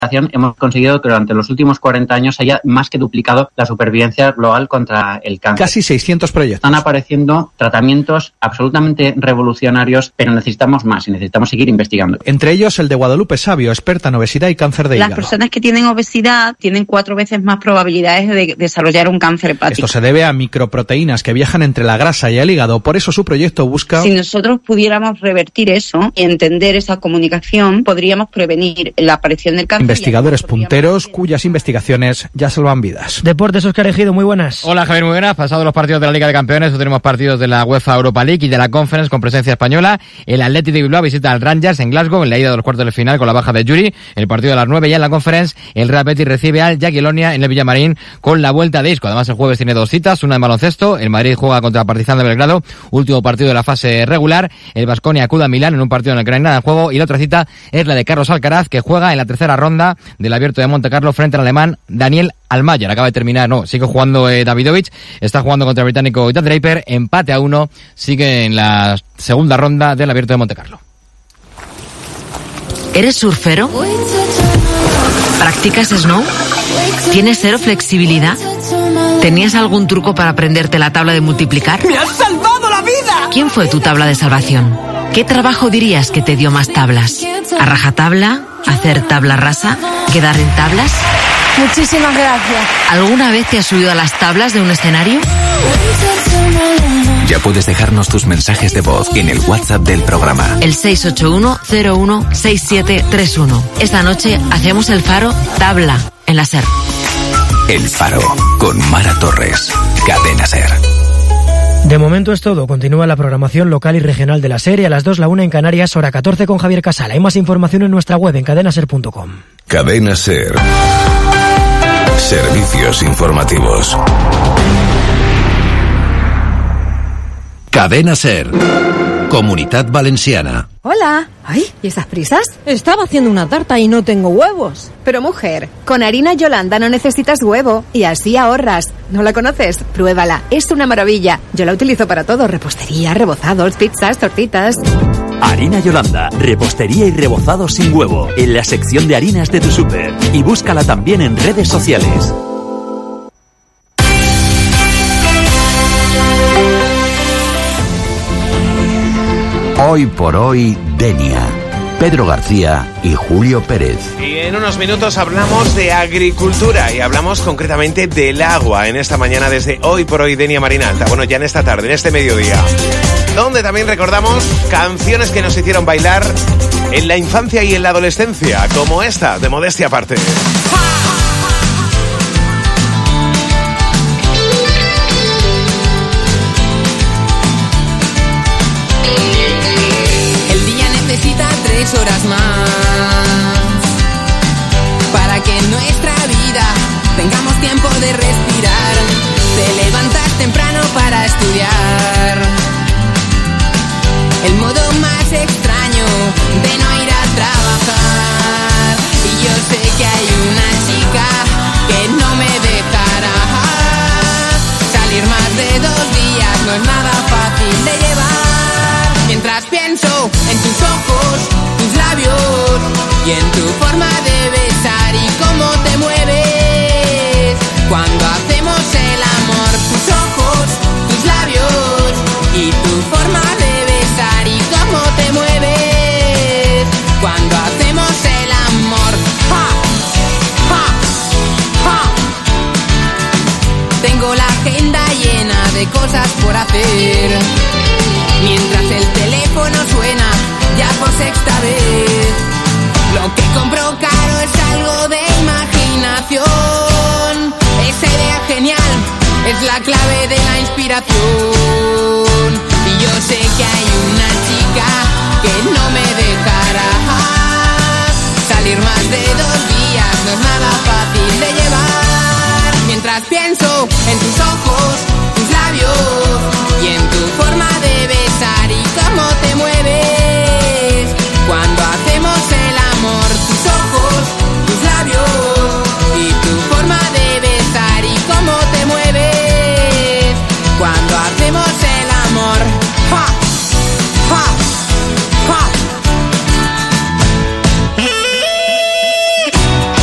hemos conseguido que durante los últimos 40 años haya más que duplicado la supervivencia global contra el cáncer. Casi 600 proyectos. Están apareciendo tratamientos absolutamente revolucionarios, pero necesitamos más y necesitamos seguir investigando. Entre ellos el de Guadalupe Sabio, experta en obesidad y cáncer de hígado. Las personas que tienen obesidad tienen 4 veces más probabilidades de desarrollar un cáncer hepático. Esto se debe a microproteínas que viajan entre la grasa y el hígado. Por eso su proyecto busca... Si nosotros pudiéramos revertir eso y entender esa comunicación, podríamos prevenir la aparición del cáncer. Investigadores punteros cuyas investigaciones ya salvan vidas. Deportes, Óscar Ejido, muy buenas. Hola Javier, muy buenas. Pasados los partidos de la Liga de Campeones, hoy tenemos partidos de la UEFA Europa League y de la Conference con presencia española. El Athletic de Bilbao visita al Rangers en Glasgow en la ida de los cuartos de final con la baja de Yuri. El partido de las 9 ya en la Conference. El Real Betis recibe al Jagiellonia en el Villamarín con la vuelta de Isco. Además el jueves tiene 2 citas, una de baloncesto. El Madrid juega contra Partizan de Belgrado, último partido de la fase regular. El Baskonia acude a Milán en un partido en el que no hay nada en juego. Y la otra cita es la de Carlos Alcaraz, que juega en la tercera ronda del Abierto de Montecarlo frente al alemán Daniel Almayer. Acaba de terminar, sigue jugando Davidovich, está jugando contra el británico Ethan Draper, empate a 1, sigue en la segunda ronda del Abierto de Montecarlo. ¿Eres surfero? ¿Practicas snow? ¿Tienes cero flexibilidad? ¿Tenías algún truco para aprenderte la tabla de multiplicar? ¡Me has salvado la vida! ¿Quién fue tu tabla de salvación? ¿Qué trabajo dirías que te dio más tablas? ¿A rajatabla? ¿Hacer tabla rasa? ¿Quedar en tablas? Muchísimas gracias. ¿Alguna vez te has subido a las tablas de un escenario? Ya puedes dejarnos tus mensajes de voz en el WhatsApp del programa. El 681-016731. Esta noche hacemos el Faro Tabla en la SER. El Faro con Mara Torres. Cadena SER. De momento es todo. Continúa la programación local y regional de la serie. A las 2, la 1 en Canarias, hora 14 con Javier Casal. Hay más información en nuestra web en cadenaser.com. Cadena SER. Servicios informativos. Cadena SER. Comunitat Valenciana. Hola. Ay, ¿y esas prisas? Estaba haciendo una tarta y no tengo huevos. Pero mujer, con harina Yolanda no necesitas huevo y así ahorras. ¿No la conoces? Pruébala, es una maravilla. Yo la utilizo para todo, repostería, rebozados, pizzas, tortitas. Harina Yolanda, repostería y rebozados sin huevo, en la sección de harinas de tu súper. Y búscala también en redes sociales. Hoy por hoy, Denia. Pedro García y Julio Pérez. Y en unos minutos hablamos de agricultura y hablamos concretamente del agua en esta mañana desde Hoy por Hoy Denia Marina Alta. Bueno, ya en esta tarde, en este mediodía, donde también recordamos canciones que nos hicieron bailar en la infancia y en la adolescencia, como esta, de Modestia Aparte. Necesita 3 horas más para que en nuestra vida tengamos tiempo de respirar. Te levantas temprano para estudiar. El modo más extraño de no ir a trabajar. Y yo sé que hay una chica que no me dejará. Salir más de 2 días no es nada fácil de llevar. Mientras pienso en tus ojos, tus labios y en tu forma de besar y cómo te mueves cuando hacemos el amor. Tus ojos, tus labios y tu forma de besar y cómo te mueves cuando hacemos el amor. ¡Ja! ¡Ja! ¡Ja! Tengo la agenda llena de cosas por hacer. Mientras el teléfono suena ya por 6ª vez. Lo que compro caro es algo de imaginación. Esa idea genial es la clave de la inspiración. Y yo sé que hay una chica que no me dejará salir más de 2